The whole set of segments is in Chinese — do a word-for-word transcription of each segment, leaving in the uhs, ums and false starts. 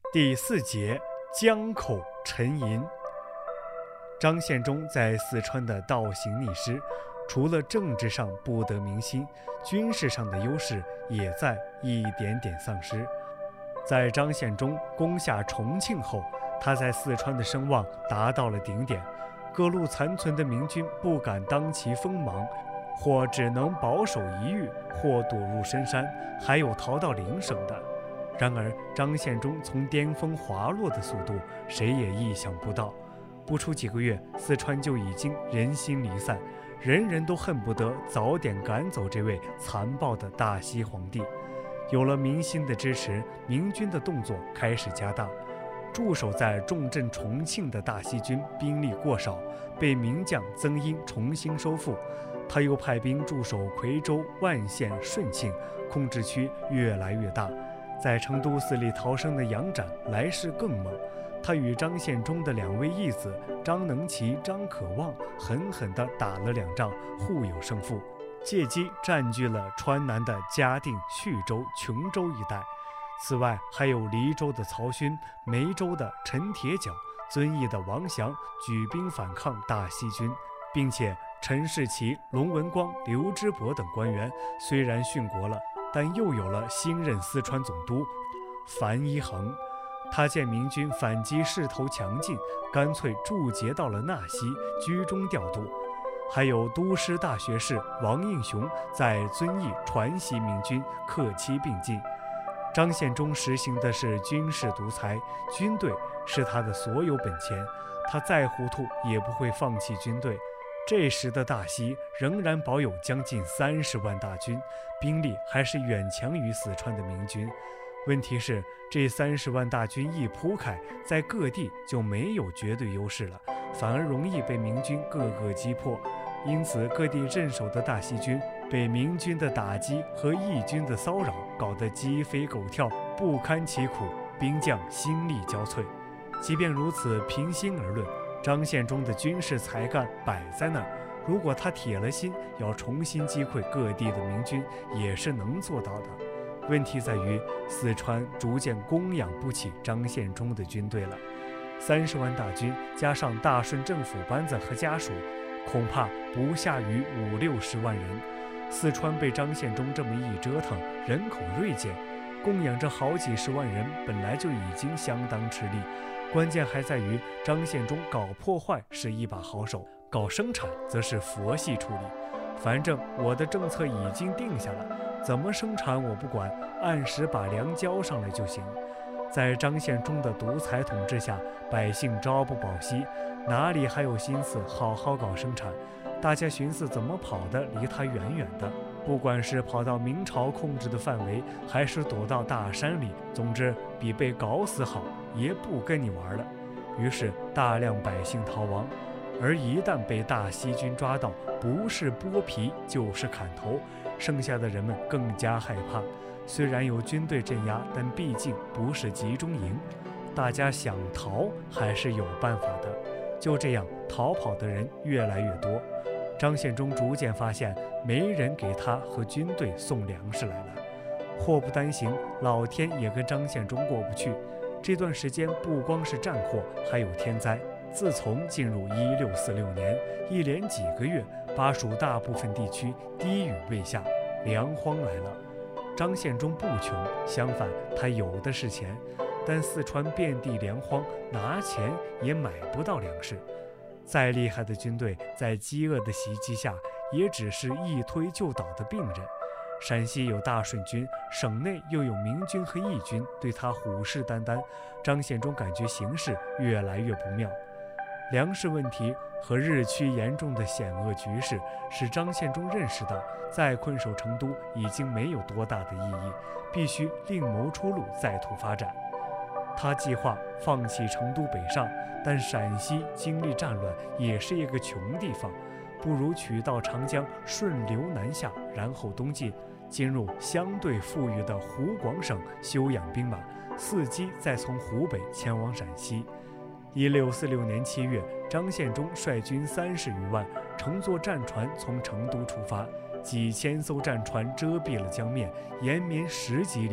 第四节，江口沉吟。张献忠在四川的倒行逆施，除了政治上不得民心，军事上的优势也在一点点丧失。在张献忠攻下重庆后，他在四川的声望达到了顶点，各路残存的明军不敢当其锋芒，或只能保守一隅，或躲入深山，还有逃到邻省的。然而张献忠从巅峰滑落的速度，谁也意想不到。不出几个月，四川就已经人心离散，人人都恨不得早点赶走这位残暴的大西皇帝。有了民心的支持，明军的动作开始加大。驻守在重镇重庆的大西军兵力过少，被名将曾荫重新收复。他又派兵驻守夔州、万县、顺庆，控制区越来越大。在成都死里逃生的杨展来势更猛，他与张献忠的两位义子张能奇、张可望狠狠地打了两仗，互有胜负，借机占据了川南的嘉定、徐州、琼州一带。此外还有黎州的曹勋、梅州的陈铁脚、遵义的王祥举兵反抗大西军，并且陈士奇、龙文光、刘知伯等官员虽然殉国了，但又有了新任四川总督樊一衡。他见明军反击势头强劲，干脆驻节到了纳西，居中调度。还有都师大学士王应熊在遵义传习明军，克期并进。张献忠实行的是军事独裁，军队是他的所有本钱，他再糊涂也不会放弃军队。这时的大西仍然保有将近三十万大军，兵力还是远强于四川的明军。问题是，这三十万大军一铺开，在各地就没有绝对优势了，反而容易被明军各个击破。因此各地镇守的大西军被明军的打击和义军的骚扰搞得鸡飞狗跳，不堪其苦，兵将心力交瘁。即便如此，平心而论，张献忠的军事才干摆在那儿，如果他铁了心要重新击溃各地的明军，也是能做到的。问题在于四川逐渐供养不起张献忠的军队了，三十万大军加上大顺政府班子和家属，恐怕不下于五六十万人。四川被张献忠这么一折腾，人口锐减，供养着好几十万人，本来就已经相当吃力。关键还在于张献忠搞破坏是一把好手，搞生产则是佛系处理。反正我的政策已经定下了，怎么生产我不管，按时把粮交上来就行。在张献忠的独裁统治下，百姓朝不保夕，哪里还有心思好好搞生产？大家寻思怎么跑得离他远远的，不管是跑到明朝控制的范围，还是躲到大山里，总之比被搞死好，也不跟你玩了。于是大量百姓逃亡，而一旦被大西军抓到，不是剥皮就是砍头，剩下的人们更加害怕。虽然有军队镇压，但毕竟不是集中营，大家想逃还是有办法的。就这样，逃跑的人越来越多。张献忠逐渐发现，没人给他和军队送粮食来了。祸不单行，老天也跟张献忠过不去。这段时间不光是战祸，还有天灾。自从进入一六四六年，一连几个月，巴蜀大部分地区滴雨未下，粮荒来了。张献忠不穷，相反，他有的是钱，但四川遍地粮荒，拿钱也买不到粮食。再厉害的军队，在饥饿的袭击下，也只是一推就倒的病人。陕西有大顺军，省内又有明军和义军对他虎视眈眈，张献忠感觉形势越来越不妙。粮食问题和日趋严重的险恶局势使张献忠认识到，再困守成都已经没有多大的意义，必须另谋出路，再图发展。他计划放弃成都北上，但陕西经历战乱，也是一个穷地方，不如取道长江，顺流南下，然后东进，进入相对富裕的湖广省休养兵马，伺机再从湖北前往陕西。一六四六年七月，张献忠率军三十余万，乘坐战船从成都出发，几千艘战船遮蔽了江面，延绵十几里。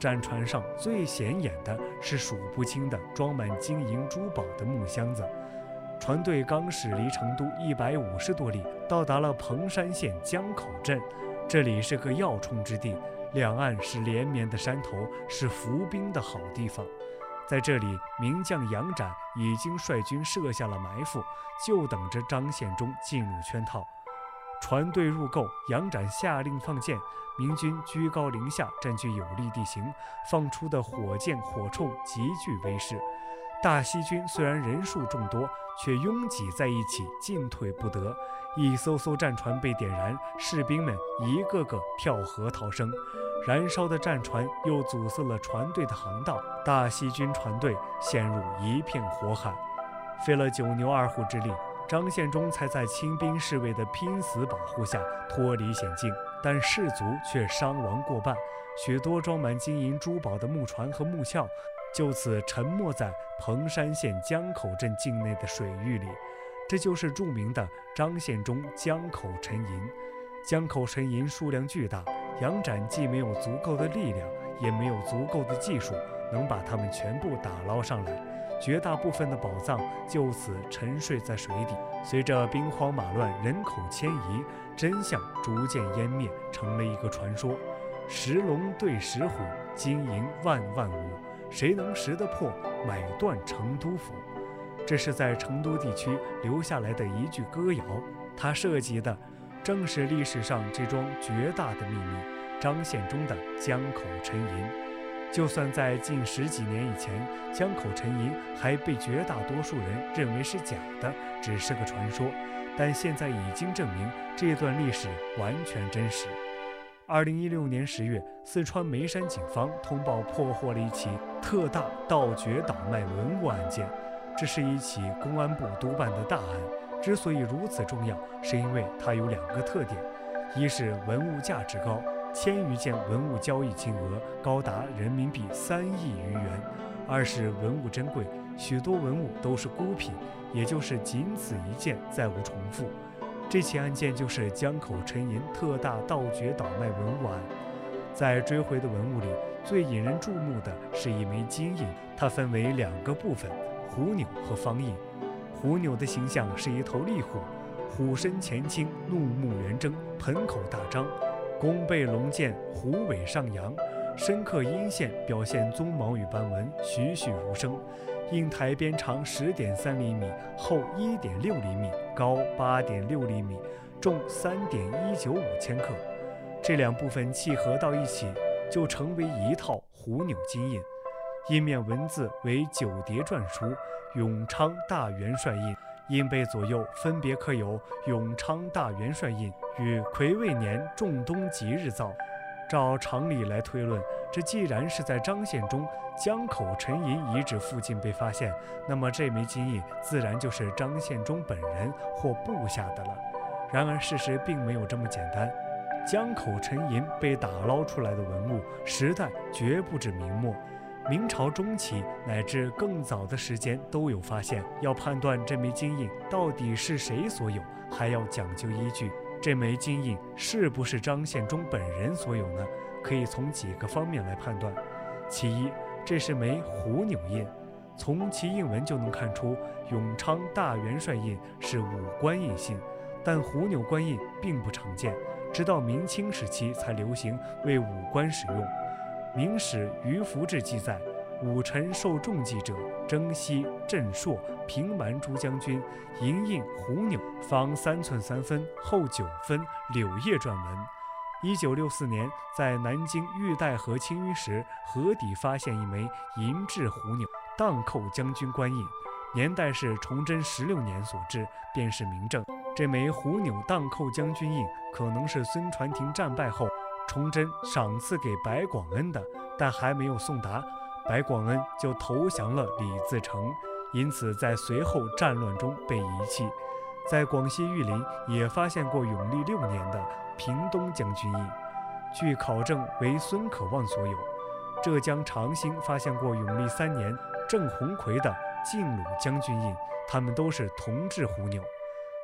战船上最显眼的是数不清的装满金银珠宝的木箱子。船队刚驶离成都一百五十多里，到达了彭山县江口镇。这里是个要冲之地，两岸是连绵的山头，是伏兵的好地方。在这里，名将杨展已经率军设下了埋伏，就等着张献忠进入圈套。船队入构，杨展下令放箭，明军居高临下，占据有利地形，放出的火箭火铳极具威势。大西军虽然人数众多，却拥挤在一起，进退不得。一艘艘战船被点燃，士兵们一个个跳河逃生，燃烧的战船又阻塞了船队的航道，大西军船队陷入一片火海。费了九牛二虎之力，张献忠才在亲兵侍卫的拼死保护下脱离险境，但士卒却伤亡过半，许多装满金银珠宝的木船和木鞘就此沉没在彭山县江口镇境内的水域里。这就是著名的张献忠江口沉银。江口沉银数量巨大，杨展既没有足够的力量，也没有足够的技术能把它们全部打捞上来，绝大部分的宝藏就此沉睡在水底。随着兵荒马乱，人口迁移，真相逐渐湮灭，成了一个传说。石龙对石虎，金银万万无，谁能识得破，买断成都府。这是在成都地区留下来的一句歌谣，它涉及的正是历史上这桩绝大的秘密——张献忠的江口沉银。就算在近十几年以前，江口沉银还被绝大多数人认为是假的，只是个传说，但现在已经证明这段历史完全真实。二零一六年十月，四川眉山警方通报破获了一起特大盗掘倒卖文物案件。这是一起公安部督办的大案，之所以如此重要，是因为它有两个特点：一是文物价值高，千余件文物交易金额高达人民币三亿余元；二是文物珍贵，许多文物都是孤品，也就是仅此一件，再无重复。这起案件就是江口沉银特大盗掘倒卖文物案。在追回的文物里，最引人注目的是一枚金印，它分为两个部分：虎钮和方印。虎钮的形象是一头厉虎，虎身前倾，怒目圆睁，盆口大张，弓背龙剑，虎尾上扬，深刻阴线，表现鬃毛与斑纹，栩栩如生。印台边长十点三厘米，厚一点六厘米，高八点六厘米，重三点一九五千克。这两部分契合到一起，就成为一套虎钮金印。印面文字为九叠篆书，永昌大元帅印。印背左右分别刻有永昌大元帅印与癸未年仲冬吉日造。照常理来推论，这既然是在张献忠江口沉银遗址附近被发现，那么这枚金印自然就是张献忠本人或部下的了。然而事实并没有这么简单，江口沉银被打捞出来的文物时代绝不止明末，明朝中期乃至更早的时间都有发现。要判断这枚金印到底是谁所有，还要讲究依据。这枚金印是不是张献忠本人所有呢？可以从几个方面来判断。其一，这是枚虎钮印，从其印文就能看出永昌大元帅印是武官印信，但虎钮官印并不常见，直到明清时期才流行为武官使用。明史于福志记载，武臣受重祭者，征西、镇朔、平蛮诸将军，银印虎钮，方三寸三分，厚九分，柳叶篆文。一九六四年，在南京玉带河清淤时，河底发现一枚银制虎钮，荡寇将军官印，年代是崇祯十六年所制，便是明证。这枚虎钮荡寇将军印可能是孙传庭战败后崇祯赏赐给白广恩的，但还没有送达，白广恩就投降了李自成，因此在随后战乱中被遗弃。在广西玉林也发现过永历六年的屏东将军印，据考证为孙可望所有。浙江长兴发现过永历三年郑鸿逵的晋鲁将军印，他们都是铜制虎钮。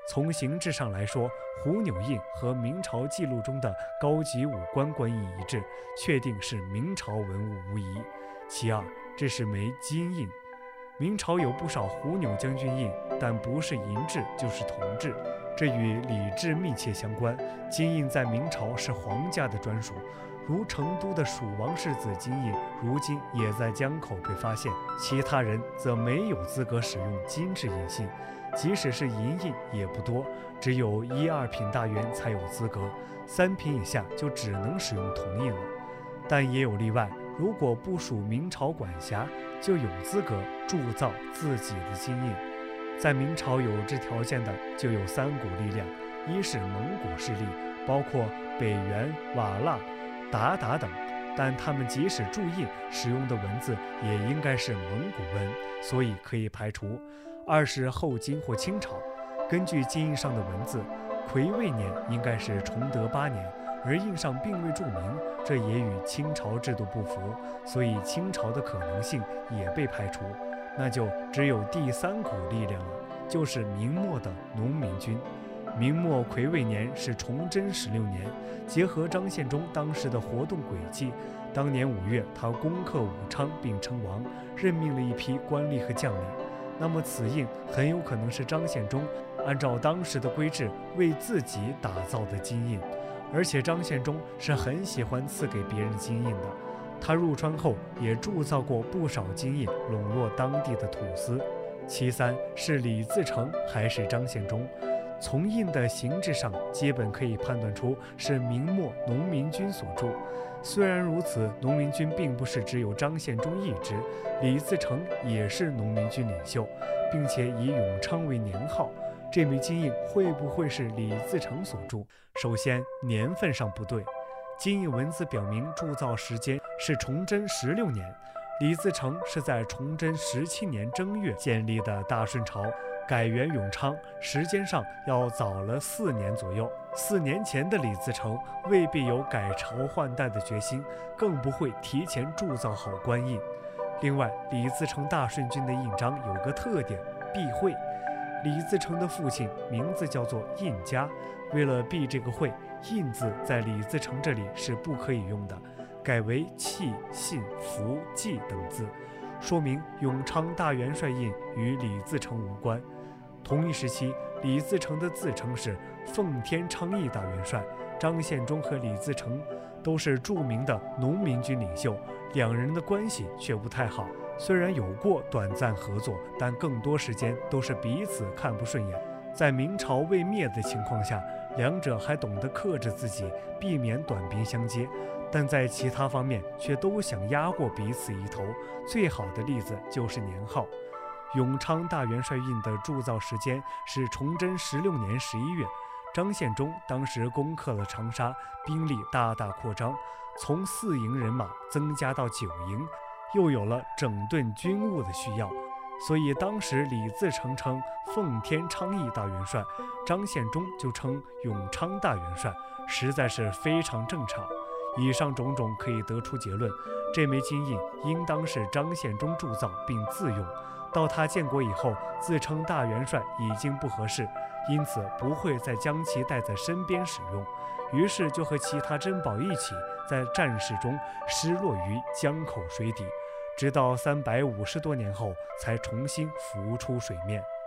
从形制上来说，虎钮印和明朝记录中的高级武官官印一致，确定是明朝文物无疑。其二，这是枚金印。明朝有不少虎钮将军印，但不是银制就是铜制，这与礼制密切相关。金印在明朝是皇家的专属，如成都的蜀王世子金印，如今也在江口被发现，其他人则没有资格使用金制印信。即使是银印也不多，只有一二品大员才有资格，三品以下就只能使用铜印了。但也有例外，如果不属明朝管辖，就有资格铸造自己的金印。在明朝有这条件的就有三股力量，一是蒙古势力，包括北元、瓦剌、鞑靼等，但他们即使铸印使用的文字也应该是蒙古文，所以可以排除。二是后金或清朝，根据金印上的文字，癸未年应该是崇德八年，而印上并未注明，这也与清朝制度不符，所以清朝的可能性也被排除。那就只有第三股力量了，就是明末的农民军。明末癸未年是崇祯十六年，结合张献忠当时的活动轨迹，当年五月他攻克武昌并称王，任命了一批官吏和将领。那么此印很有可能是张献忠按照当时的规制为自己打造的金印，而且张献忠是很喜欢赐给别人金印的，他入川后也铸造过不少金印，笼络当地的土司。其三是李自成还是张献忠，从印的形制上基本可以判断出是明末农民军所铸。虽然如此，农民军并不是只有张献忠一支，李自成也是农民军领袖，并且以永昌为年号。这枚金印会不会是李自成所铸？首先，年份上不对。金印文字表明铸造时间是崇祯十六年，李自成是在崇祯十七年正月建立的大顺朝，改元永昌，时间上要早了四年左右。四年前的李自成未必有改朝换代的决心，更不会提前铸造好官印。另外，李自成大顺军的印章有个特点，避讳。李自成的父亲名字叫做印家，为了避这个讳，印字在李自成这里是不可以用的，改为契、信、福、记等字，说明永昌大元帅印与李自成无关。同一时期，李自成的自称是奉天昌邑大元帅，张献忠和李自成都是著名的农民军领袖，两人的关系却不太好。虽然有过短暂合作，但更多时间都是彼此看不顺眼。在明朝未灭的情况下，两者还懂得克制自己，避免短兵相接，但在其他方面却都想压过彼此一头。最好的例子就是年号。永昌大元帅印的铸造时间是崇祯十六年十一月，张献忠当时攻克了长沙，兵力大大扩张，从四营人马增加到九营，又有了整顿军务的需要，所以当时李自成称奉天昌邑大元帅，张献忠就称永昌大元帅，实在是非常正常。以上种种可以得出结论，这枚金印应当是张献忠铸造并自用，到他建国以后自称大元帅已经不合适，因此不会再将其带在身边使用，于是就和其他珍宝一起在战事中失落于江口水底，直到三百五十多年后才重新浮出水面。